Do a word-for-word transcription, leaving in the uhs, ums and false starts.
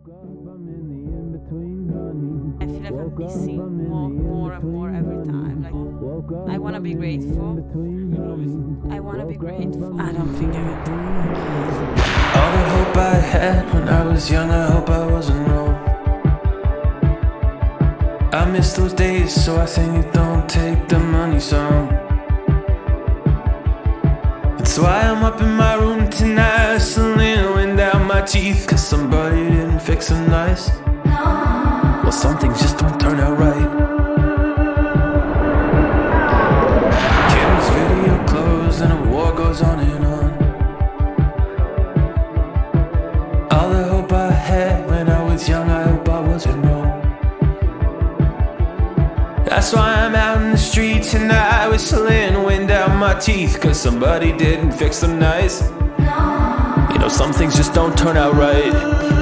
I feel like I'm missing more, more and more every time. Like, I want to be grateful. I want to be grateful. I don't think I can do it. All the hope I had when I was young, I hope I wasn't wrong. I miss those days, so I sing it, don't take the money song. That's why I'm up in my room tonight, whistling wind out my teeth, cause somebody didn't fix them nice. Well, some things just don't turn out right. Kim's video closed and a war goes on and on. All the hope I had when I was young, I hope I wasn't wrong. That's why I'm out in the street tonight, whistling wind out my teeth, cause somebody didn't fix them nice. You know, some things just don't turn out right.